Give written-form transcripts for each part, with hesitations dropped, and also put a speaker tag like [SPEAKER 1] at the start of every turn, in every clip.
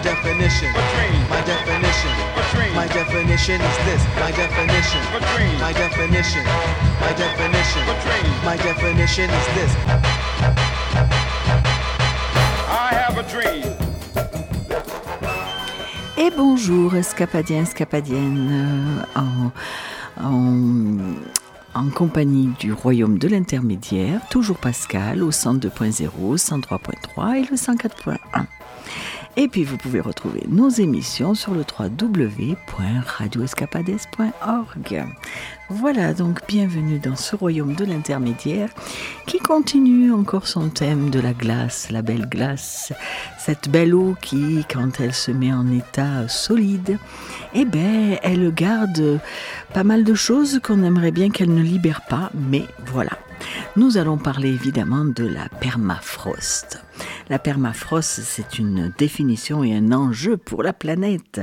[SPEAKER 1] definition. My definition. My definition is this. My definition. My definition. My definition. My definition is this.
[SPEAKER 2] I have a dream.
[SPEAKER 3] Et bonjour, escapadiens, escapadiennes, en compagnie du Royaume de l'Intermédiaire, toujours Pascal, au 102.0, 103.3 et le 104.1. Et puis vous pouvez retrouver nos émissions sur le www.radioescapades.org. Voilà, donc bienvenue dans ce Royaume de l'Intermédiaire qui continue encore son thème de la glace, la belle glace, cette belle eau qui, quand elle se met en état solide, eh ben, elle garde pas mal de choses qu'on aimerait bien qu'elle ne libère pas, mais voilà. Nous allons parler évidemment de la permafrost. La permafrost, c'est une définition et un enjeu pour la planète.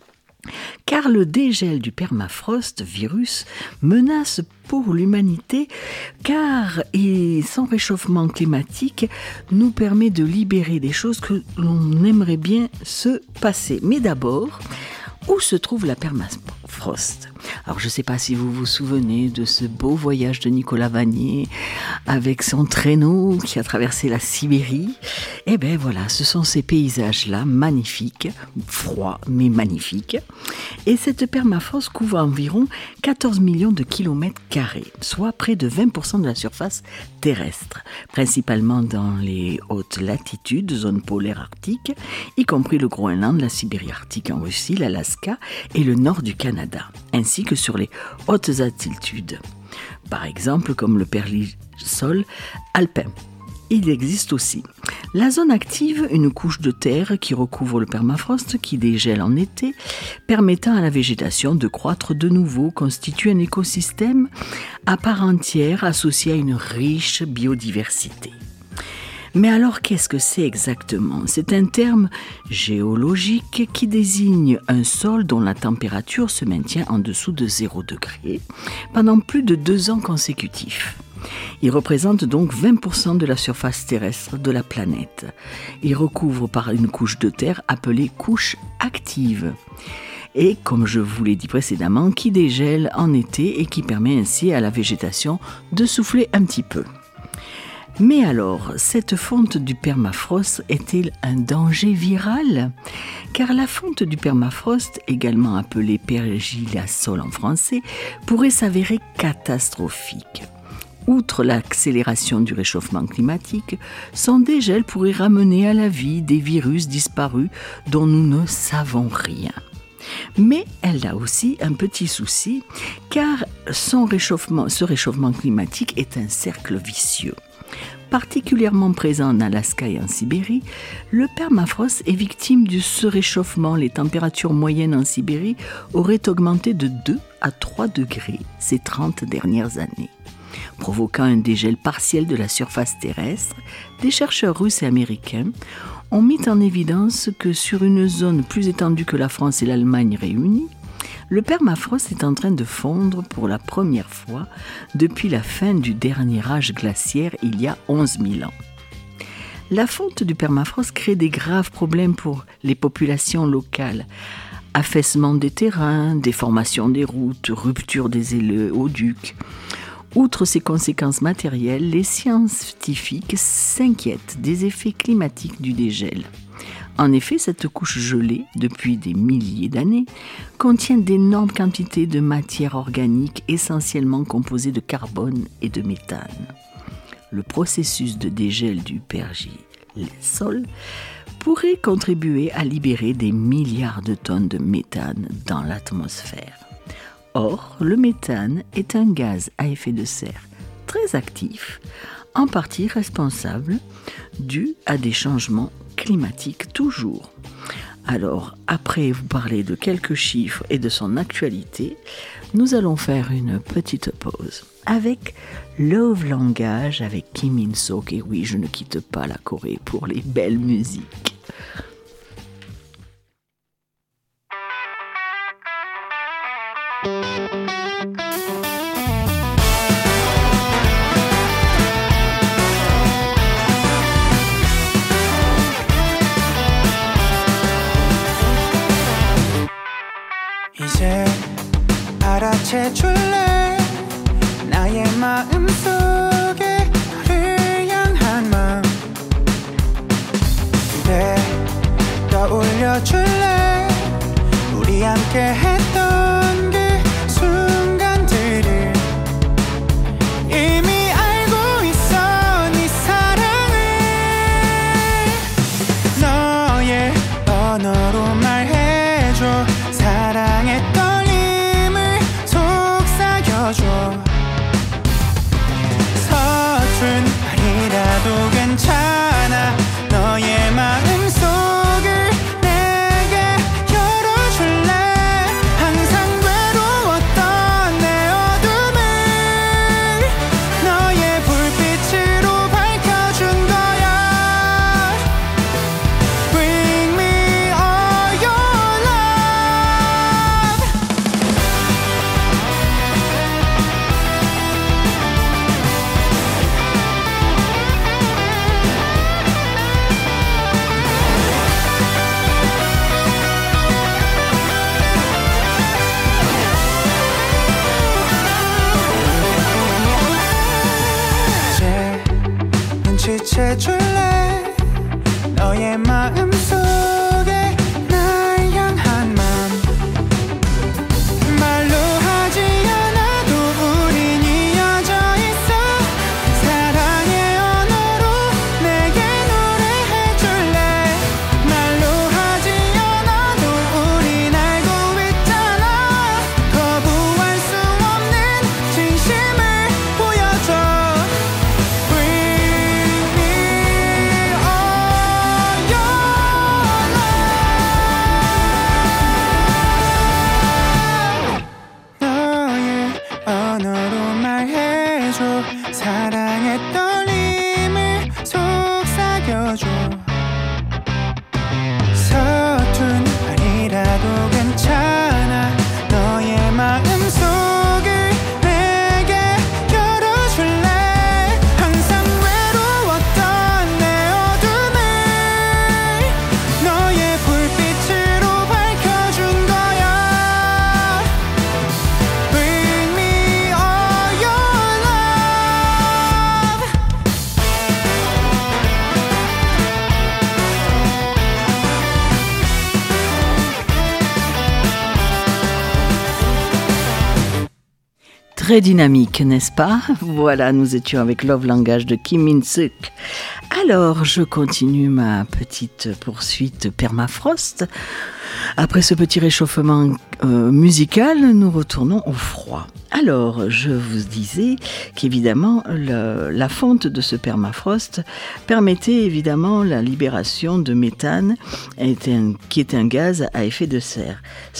[SPEAKER 3] Car le dégel du permafrost, virus, menace pour l'humanité, car son réchauffement climatique nous permet de libérer des choses que l'on aimerait bien se passer. Mais d'abord, où se trouve la permafrost ? Alors je ne sais pas si vous vous souvenez de ce beau voyage de Nicolas Vanier avec son traîneau qui a traversé la Sibérie. Eh bien voilà, ce sont ces paysages-là, magnifiques, froids mais magnifiques. Et cette permafrost couvre environ 14 millions de kilomètres carrés, soit près de 20% de la surface terrestre, principalement dans les hautes latitudes, zone polaire arctique, y compris le Groenland, la Sibérie arctique en Russie, l'Alaska et le nord du Canada, ainsi que sur les hautes altitudes, par exemple comme le perlisol alpin. Il existe aussi la zone active, une couche de terre qui recouvre le permafrost, qui dégèle en été, permettant à la végétation de croître de nouveau, constitue un écosystème à part entière associé à une riche biodiversité. Mais alors, qu'est-ce que c'est exactement ? C'est un terme géologique qui désigne un sol dont la température se maintient en dessous de 0 degré pendant plus de 2 ans consécutifs. Il représente donc 20% de la surface terrestre de la planète. Il recouvre par une couche de terre appelée couche active. Et, comme je vous l'ai dit précédemment, qui dégèle en été et qui permet ainsi à la végétation de souffler un petit peu. Mais alors, cette fonte du permafrost est-elle un danger viral ? Car la fonte du permafrost, également appelée pergilasol en français, pourrait s'avérer catastrophique. Outre l'accélération du réchauffement climatique, son dégel pourrait ramener à la vie des virus disparus dont nous ne savons rien. Mais elle a aussi un petit souci, car ce réchauffement climatique est un cercle vicieux. Particulièrement présent en Alaska et en Sibérie, le permafrost est victime de ce réchauffement. Les températures moyennes en Sibérie auraient augmenté de 2 à 3 degrés ces 30 dernières années, provoquant un dégel partiel de la surface terrestre. Des chercheurs russes et américains ont mis en évidence que sur une zone plus étendue que la France et l'Allemagne réunies, le permafrost est en train de fondre pour la première fois depuis la fin du dernier âge glaciaire il y a 11 000 ans. La fonte du permafrost crée des graves problèmes pour les populations locales. Affaissement des terrains, déformation des routes, rupture des éléoducs. Outre ces conséquences matérielles, les scientifiques s'inquiètent des effets climatiques du dégel. En effet, cette couche gelée, depuis des milliers d'années, contient d'énormes quantités de matière organique essentiellement composée de carbone et de méthane. Le processus de dégel du pergisol pourrait contribuer à libérer des milliards de tonnes de méthane dans l'atmosphère. Or, le méthane est un gaz à effet de serre très actif, en partie responsable dû à des changements climatiques toujours. Alors, après vous parler de quelques chiffres et de son actualité, nous allons faire une petite pause avec Love Language avec Kim In-sok. Et oui, je ne quitte pas la Corée pour les belles musiques.
[SPEAKER 4] 비춰줄래 나의 마음속에 너를 향한 마음 그대 떠올려줄래 우리 함께 했던 그 순간들을 이미 알고 있어 네 사랑을 너의 언어로 말해줘 사랑의 떨림을 속삭여줘 서툰 말이라도 괜찮아 너의 마음속을 내게 열어줄래 항상 외로웠던 내 어둠을 너의 불빛으로 밝혀준 거야 Bring me all your love 이제 눈치채줄래 너의 마음속에 날 향한 맘 말로 하지 않아도 우린 이어져 있어 사랑의 언어로 내게 노래해줄래 말로 하지 않아도 우린 알고 있잖아 거부할 수 없는 진심을 보여줘 Bring me all your love 너의 언어로 말해줘 사랑의 떨림을 속삭여줘 서툰 말이라도 괜찮아 너의 마음속을 내게 열어줄래 항상 외로웠던 내 어둠을 너의 불빛으로 밝혀준 거야 Bring me all your love
[SPEAKER 3] Très dynamique, n'est-ce pas? Voilà, nous étions avec Love Language de Kim Min-suk. Alors, je continue ma petite poursuite permafrost. Après ce petit réchauffement musical, nous retournons au froid. Alors, je vous disais qu'évidemment, la fonte de ce permafrost permettait évidemment la libération de méthane, qui est un gaz à effet de serre.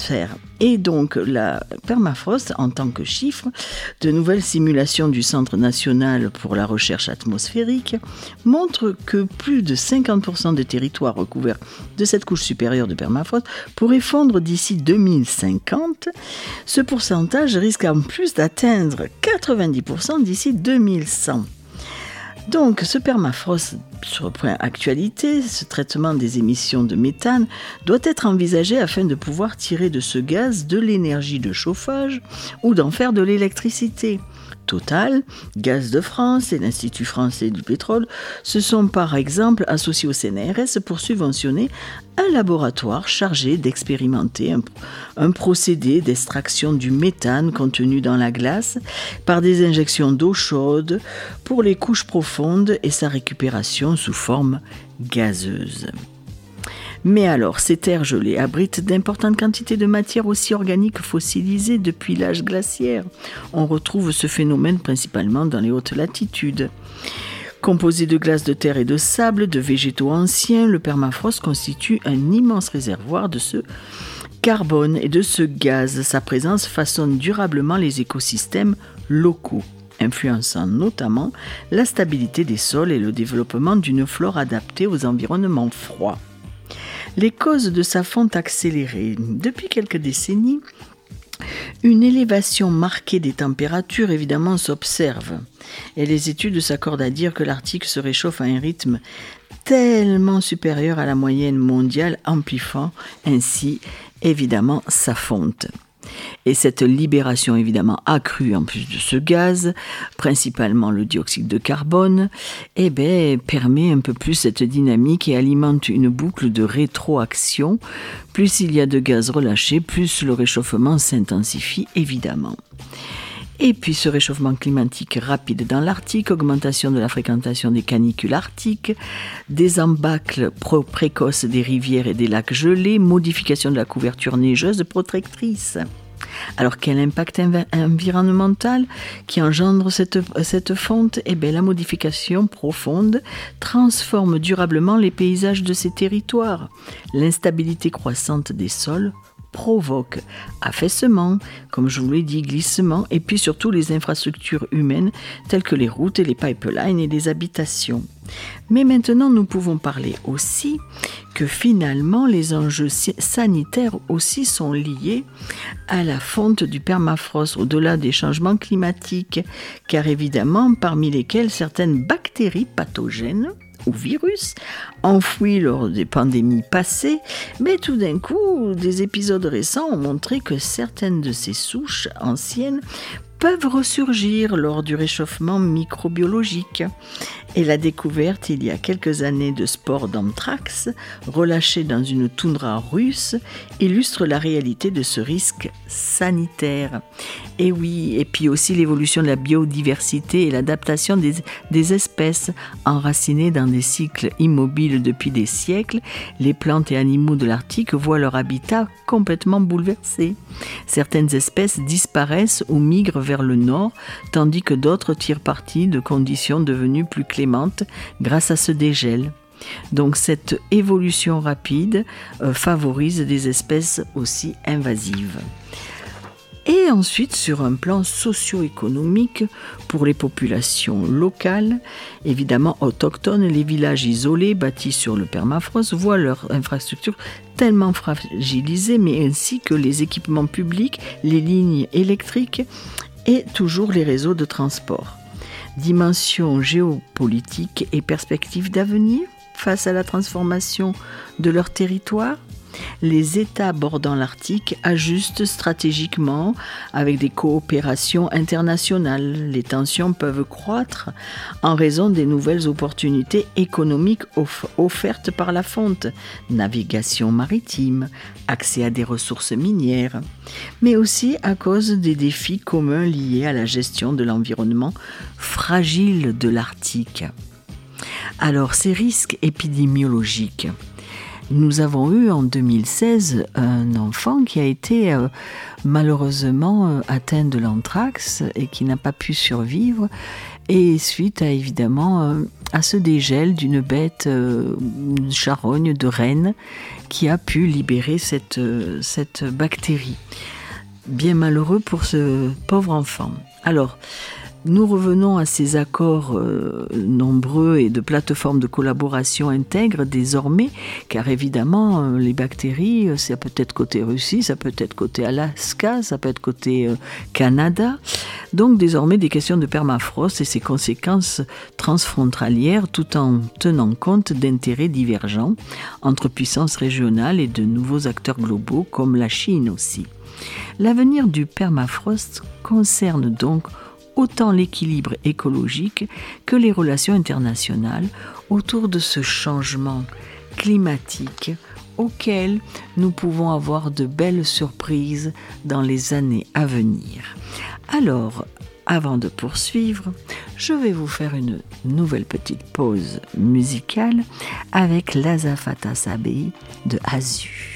[SPEAKER 3] Et donc, la permafrost, en tant que chiffre, de nouvelles simulations du Centre national pour la recherche atmosphérique montrent que plus de 50% des territoires recouverts de cette couche supérieure de permafrost pourraient fondre d'ici 2050. Ce pourcentage risque en plus d'atteindre 90% d'ici 2100. Donc, ce permafrost, sur le point actualité, ce traitement des émissions de méthane doit être envisagé afin de pouvoir tirer de ce gaz de l'énergie de chauffage ou d'en faire de l'électricité. Total, Gaz de France et l'Institut français du pétrole se sont par exemple associés au CNRS pour subventionner un laboratoire chargé d'expérimenter un procédé d'extraction du méthane contenu dans la glace par des injections d'eau chaude pour les couches profondes et sa récupération sous forme gazeuse. Mais alors, ces terres gelées abritent d'importantes quantités de matière aussi organique fossilisée depuis l'âge glaciaire. On retrouve ce phénomène principalement dans les hautes latitudes. Composé de glace de terre et de sable, de végétaux anciens, le permafrost constitue un immense réservoir de ce carbone et de ce gaz. Sa présence façonne durablement les écosystèmes locaux, influençant notamment la stabilité des sols et le développement d'une flore adaptée aux environnements froids. Les causes de sa fonte accélérée. Depuis quelques décennies, une élévation marquée des températures évidemment s'observe. Et les études s'accordent à dire que l'Arctique se réchauffe à un rythme tellement supérieur à la moyenne mondiale, amplifiant ainsi évidemment sa fonte. Et cette libération évidemment accrue en plus de ce gaz, principalement le dioxyde de carbone, permet un peu plus cette dynamique et alimente une boucle de rétroaction. Plus il y a de gaz relâché, plus le réchauffement s'intensifie évidemment. Et puis ce réchauffement climatique rapide dans l'Arctique, augmentation de la fréquentation des canicules arctiques, des embâcles précoces des rivières et des lacs gelés, modification de la couverture neigeuse protectrice. Alors quel impact environnemental qui engendre cette fonte ? La modification profonde transforme durablement les paysages de ces territoires. L'instabilité croissante des sols provoque affaissement, comme je vous l'ai dit, glissement, et puis surtout les infrastructures humaines telles que les routes et les pipelines et les habitations. Mais maintenant, nous pouvons parler aussi que finalement, les enjeux sanitaires aussi sont liés à la fonte du permafrost, au-delà des changements climatiques, car évidemment, parmi lesquels certaines bactéries pathogènes ou virus, enfouis lors des pandémies passées, mais tout d'un coup, des épisodes récents ont montré que certaines de ces souches anciennes peuvent ressurgir lors du réchauffement microbiologique. Et la découverte, il y a quelques années, de spores d'anthrax relâchés dans une toundra russe illustre la réalité de ce risque sanitaire. Et oui, et puis aussi l'évolution de la biodiversité et l'adaptation des espèces enracinées dans des cycles immobiles depuis des siècles. Les plantes et animaux de l'Arctique voient leur habitat complètement bouleversé. Certaines espèces disparaissent ou migrent vers le nord, tandis que d'autres tirent parti de conditions devenues plus clémentes grâce à ce dégel. Donc cette évolution rapide favorise des espèces aussi invasives. Et ensuite, sur un plan socio-économique, pour les populations locales, évidemment autochtones, les villages isolés bâtis sur le permafrost voient leur infrastructure tellement fragilisée, mais ainsi que les équipements publics, les lignes électriques et toujours les réseaux de transport. Dimension géopolitique et perspectives d'avenir face à la transformation de leur territoire. Les États bordant l'Arctique ajustent stratégiquement avec des coopérations internationales. Les tensions peuvent croître en raison des nouvelles opportunités économiques offertes par la fonte, navigation maritime, accès à des ressources minières, mais aussi à cause des défis communs liés à la gestion de l'environnement fragile de l'Arctique. Alors, ces risques épidémiologiques. Nous avons eu en 2016 un enfant qui a été malheureusement atteint de l'anthrax et qui n'a pas pu survivre, et suite à évidemment à ce dégel d'une bête, une charogne de renne qui a pu libérer cette bactérie. Bien malheureux pour ce pauvre enfant. Alors, nous revenons à ces accords nombreux et de plateformes de collaboration intègres désormais, car évidemment, les bactéries, ça peut être côté Russie, ça peut être côté Alaska, ça peut être côté Canada. Donc désormais, des questions de permafrost et ses conséquences transfrontalières, tout en tenant compte d'intérêts divergents entre puissances régionales et de nouveaux acteurs globaux comme la Chine aussi. L'avenir du permafrost concerne donc autant l'équilibre écologique que les relations internationales autour de ce changement climatique auquel nous pouvons avoir de belles surprises dans les années à venir. Alors, avant de poursuivre, je vais vous faire une nouvelle petite pause musicale avec l'Azafata Sabei de Azu.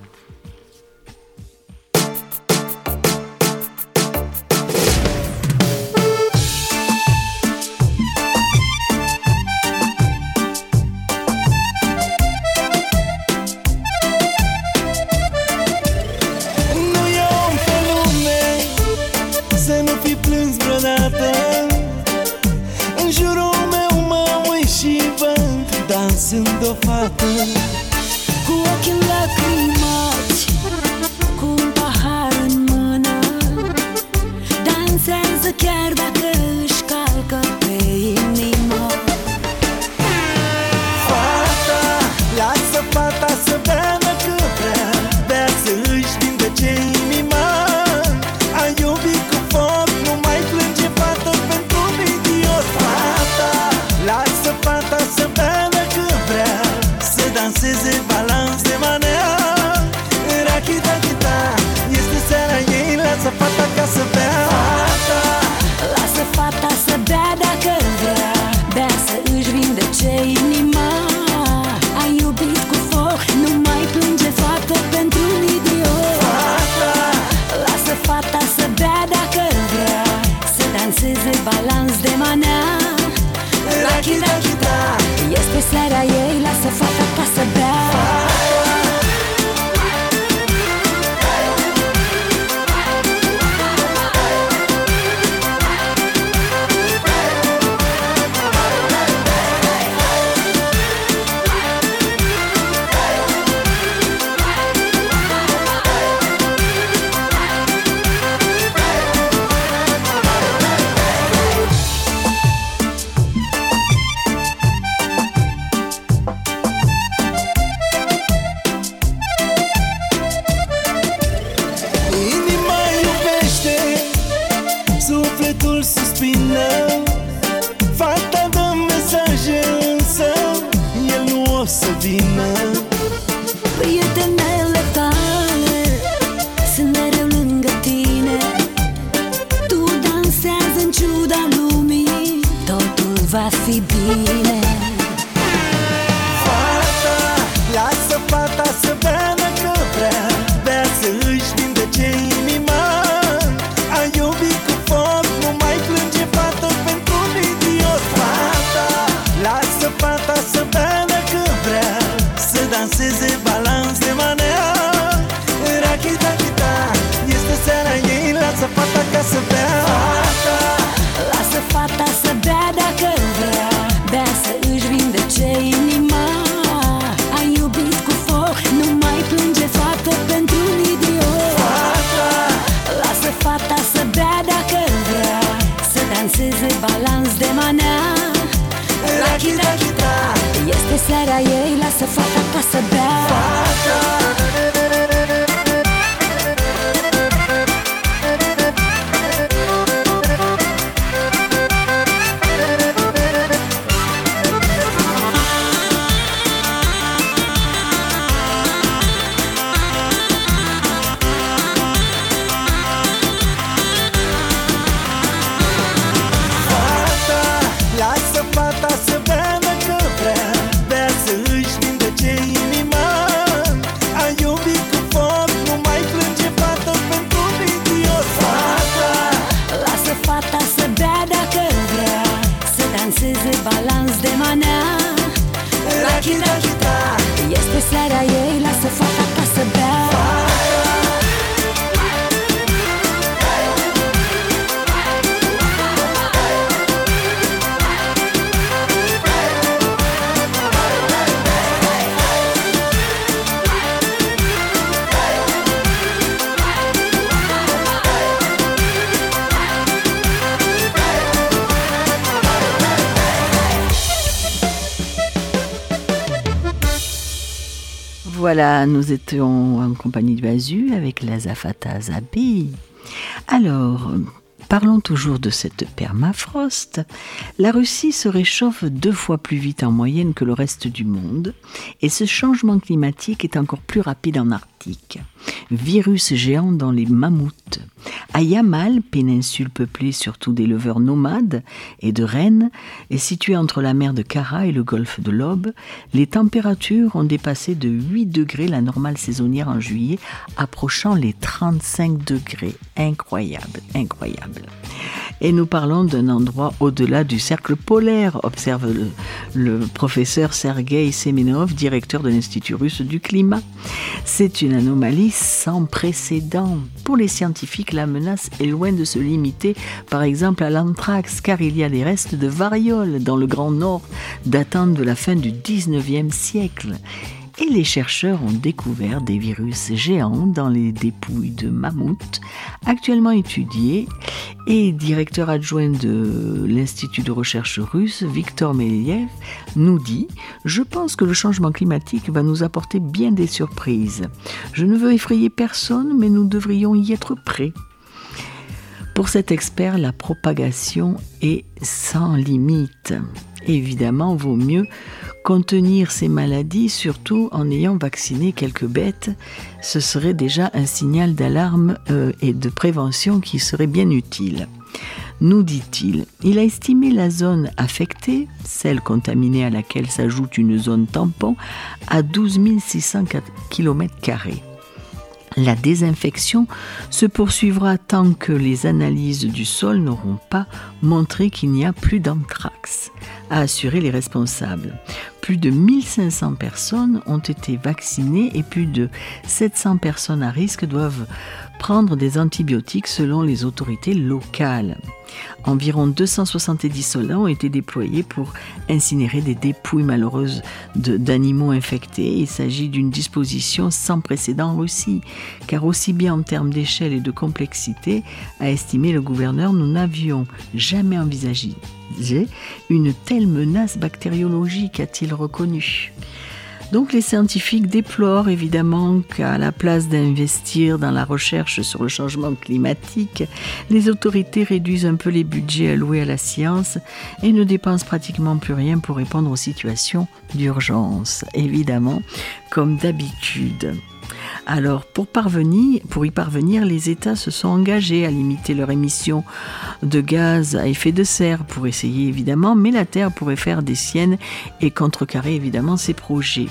[SPEAKER 4] Dansând o fată cu ochii lacrimați, cu un pahar în mână, dansează chiar dacă își calcă pe inimă. Fata, lasă fata să bea cât vrea, bea să-și vindece inima. seara ei, lasă fata ca să bea.
[SPEAKER 5] Sufletul suspină, fata dă mesaje, însă el nu o să vină.
[SPEAKER 4] Prietenele tale sunt mereu lângă tine. Tu dansează în ciuda lumii, totul va fi bine.
[SPEAKER 5] Fata, lasă fata să bea dacă vrea, bea să își vindece inima. Ai iubit cu foc, nu mai plânge fată pentru un idiot. Fata, lasă fata să bea dacă vrea, să danseze balans de manea. Rachita-chita, este seara ei, lasă fata ca să bea. Fata,
[SPEAKER 4] lasă fata să bea dacă vrea, bea să își vindece inima. Ai iubit cu foc, nu mai plânge fată pentru un idiot.
[SPEAKER 5] Fata,
[SPEAKER 4] lasă fata să bea dacă vrea, să danseze balans de manea.
[SPEAKER 5] Rachita-chita,
[SPEAKER 4] este seara ei, lasă fata ca să bea.
[SPEAKER 5] fata. Lasă fata să bea dacă vrea, bea să își vindece inima. Ai iubit cu foc, nu mai plânge fată pentru un idiot. Fata,
[SPEAKER 4] lasă fata să bea dacă vrea, să danseze balans de manea.
[SPEAKER 5] Rachita-chita,
[SPEAKER 4] este seara ei, lasă fata ca să bea.
[SPEAKER 3] Voilà, nous étions en compagnie du Azu avec la Zafata Zabi. Alors, parlons toujours de cette permafrost. La Russie se réchauffe 2 fois plus vite en moyenne que le reste du monde et ce changement climatique est encore plus rapide en Arctique. Virus géant dans les mammouths. À Yamal, péninsule peuplée surtout d'éleveurs nomades et de rennes, et située entre la mer de Kara et le golfe de l'Aube, les températures ont dépassé de 8 degrés la normale saisonnière en juillet, approchant les 35 degrés. Incroyable, incroyable. Et nous parlons d'un endroit au-delà du cercle polaire, observe le professeur Sergei Semenov, directeur de l'Institut russe du climat. C'est une anomalie sans précédent. Pour les scientifiques, la menace est loin de se limiter, par exemple, à l'anthrax, car il y a des restes de variole dans le Grand Nord datant de la fin du 19e siècle. Et les chercheurs ont découvert des virus géants dans les dépouilles de mammouths, actuellement étudiés, et directeur adjoint de l'Institut de recherche russe, Viktor Meliev, nous dit « Je pense que le changement climatique va nous apporter bien des surprises. Je ne veux effrayer personne, mais nous devrions y être prêts. » Pour cet expert, la propagation est sans limite. Évidemment, vaut mieux contenir ces maladies, surtout en ayant vacciné quelques bêtes. Ce serait déjà un signal d'alarme et de prévention qui serait bien utile. Nous dit-il, il a estimé la zone affectée, celle contaminée à laquelle s'ajoute une zone tampon, à 12 600 km². La désinfection se poursuivra tant que les analyses du sol n'auront pas montré qu'il n'y a plus d'anthrax, a assuré les responsables. Plus de 1500 personnes ont été vaccinées et plus de 700 personnes à risque doivent prendre des antibiotiques selon les autorités locales. Environ 270 soldats ont été déployés pour incinérer des dépouilles malheureuses d'animaux infectés. Il s'agit d'une disposition sans précédent en Russie, car aussi bien en termes d'échelle et de complexité, a estimé le gouverneur, nous n'avions jamais envisagé une telle menace bactériologique, a-t-il reconnu. Donc les scientifiques déplorent évidemment qu'à la place d'investir dans la recherche sur le changement climatique, les autorités réduisent un peu les budgets alloués à la science et ne dépensent pratiquement plus rien pour répondre aux situations d'urgence, évidemment, comme d'habitude. Alors, pour y parvenir, les États se sont engagés à limiter leur émission de gaz à effet de serre pour essayer évidemment, mais la Terre pourrait faire des siennes et contrecarrer évidemment ces projets.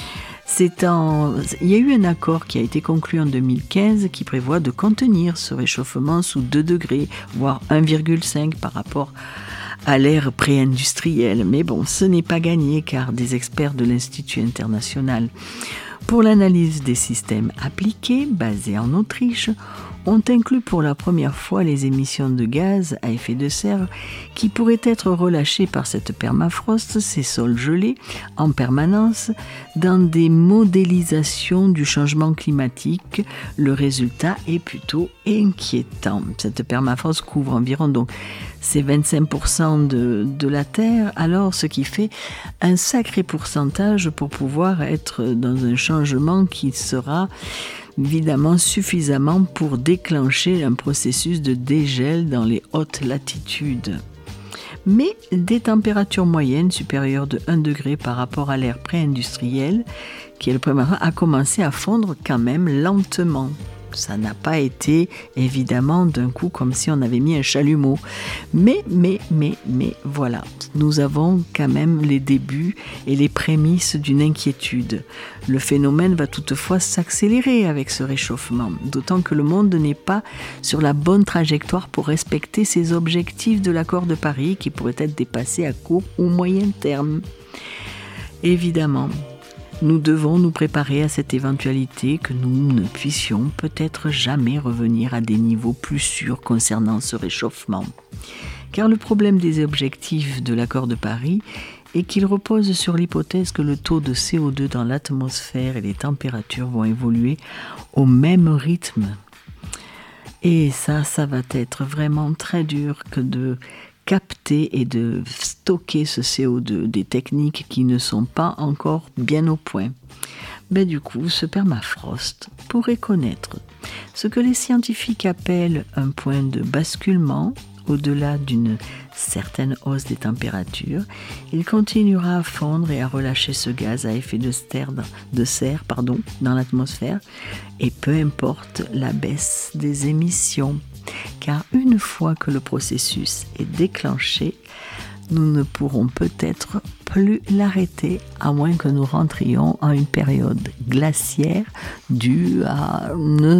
[SPEAKER 3] Il y a eu un accord qui a été conclu en 2015 qui prévoit de contenir ce réchauffement sous 2 degrés, voire 1,5 par rapport à l'ère pré-industrielle. Mais bon, ce n'est pas gagné car des experts de l'Institut international pour l'analyse des systèmes appliqués, basé en Autriche, ont inclus pour la première fois les émissions de gaz à effet de serre qui pourraient être relâchées par cette permafrost, ces sols gelés, en permanence, dans des modélisations du changement climatique. Le résultat est plutôt inquiétant. Cette permafrost couvre environ donc ces 25% de la Terre, alors ce qui fait un sacré pourcentage pour pouvoir être dans un changement qui sera évidemment suffisamment pour déclencher un processus de dégel dans les hautes latitudes. Mais des températures moyennes supérieures de 1 degré par rapport à l'ère pré-industrielle, qui est le premier, a commencé à fondre quand même lentement. Ça n'a pas été évidemment d'un coup comme si on avait mis un chalumeau. Mais voilà, nous avons quand même les débuts et les prémices d'une inquiétude. Le phénomène va toutefois s'accélérer avec ce réchauffement, d'autant que le monde n'est pas sur la bonne trajectoire pour respecter ses objectifs de l'accord de Paris qui pourraient être dépassés à court ou moyen terme. Évidemment, nous devons nous préparer à cette éventualité que nous ne puissions peut-être jamais revenir à des niveaux plus sûrs concernant ce réchauffement. Car le problème des objectifs de l'accord de Paris est qu'il repose sur l'hypothèse que le taux de CO2 dans l'atmosphère et les températures vont évoluer au même rythme. Et ça va être vraiment très dur que de capter et de stocker ce CO2, des techniques qui ne sont pas encore bien au point. Mais du coup, ce permafrost pourrait connaître ce que les scientifiques appellent un point de basculement au-delà d'une certaine hausse des températures. Il continuera à fondre et à relâcher ce gaz à effet de serre dans l'atmosphère, et peu importe la baisse des émissions. Car une fois que le processus est déclenché, nous ne pourrons peut-être plus l'arrêter, à moins que nous rentrions en une période glaciaire due à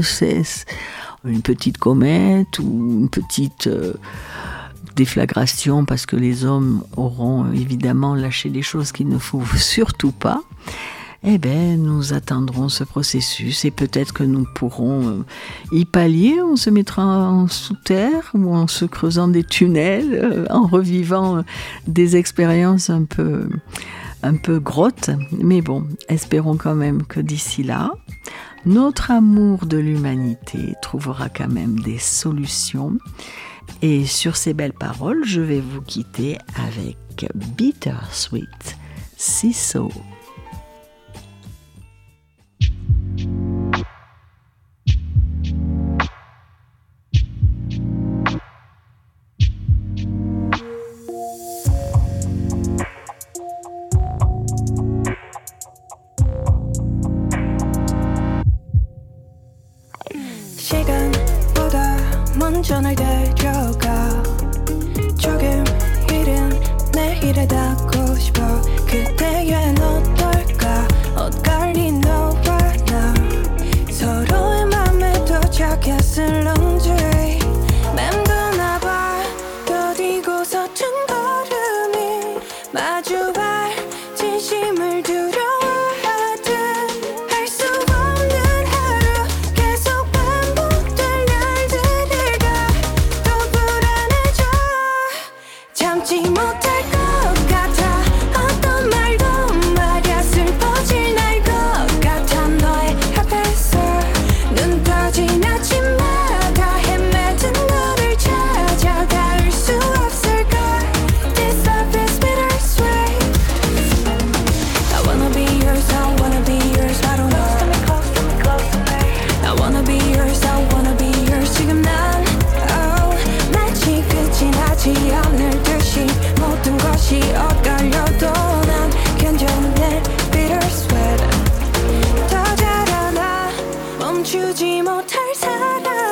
[SPEAKER 3] une petite comète ou une petite déflagration, parce que les hommes auront évidemment lâché des choses qu'il ne faut surtout pas. Nous attendrons ce processus et peut-être que nous pourrons y pallier. On se mettra sous terre ou en se creusant des tunnels, en revivant des expériences un peu grottes. Mais bon, espérons quand même que d'ici là, notre amour de l'humanité trouvera quand même des solutions. Et sur ces belles paroles, je vais vous quitter avec Bittersweet Seesaw.
[SPEAKER 6] 시간보다 먼저 날 데려가 조금 이른 내일에 닿고 싶어 그때엔 어떨까 엇갈린 너와 나 서로의 맘에 도착했을런지 맴도나 봐 더디고 서툰 걸음이 마주할 진실 잊지 못할 사람